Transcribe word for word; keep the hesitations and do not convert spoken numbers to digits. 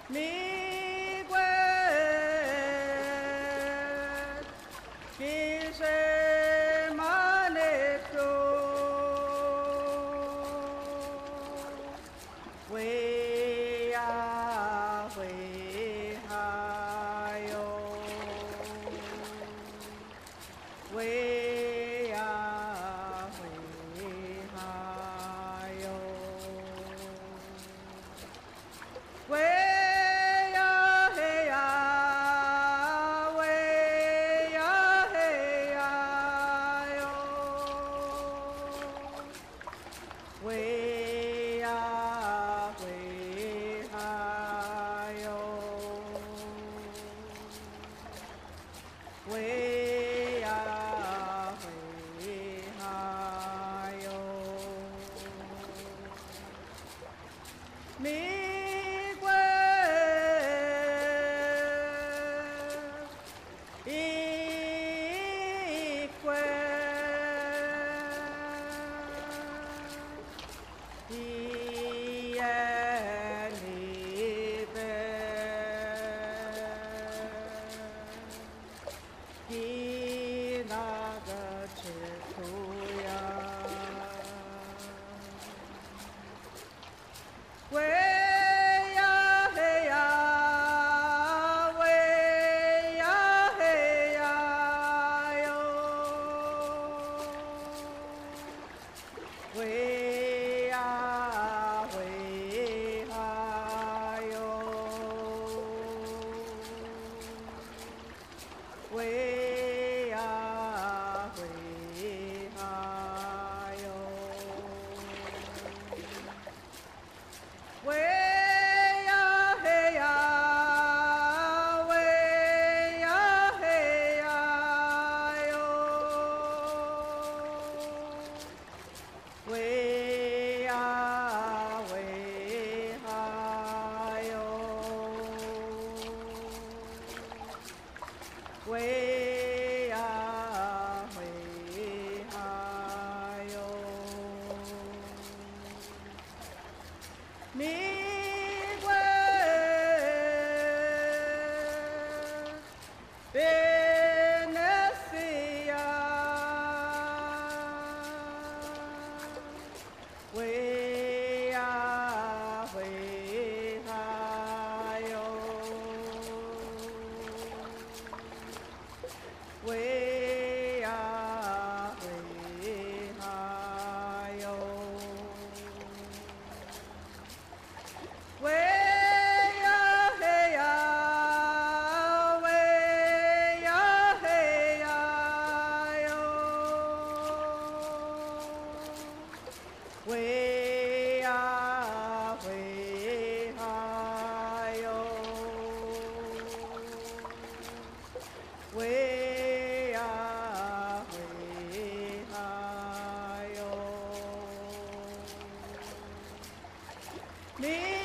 迷归金山马内州，喂呀喂哈哟，喂呀喂哈哟，喂。喂呀喂哈哟，喂呀喂哈哟，迷归一归。一夜里边，的那个赤兔呀，喂呀嘿呀，喂呀嘿呀哟，喂呀喂哈哟，喂呀喂哈哟，喂呀嘿呀，喂呀嘿呀哟，喂呀喂哈哟，喂呀喂哈哟，迷归别那西呀，喂呀喂哈哟，喂呀喂哈哟，喂呀嘿呀，喂呀嘿呀哟，喂呀喂哈哟，喂呀喂哈哟，你。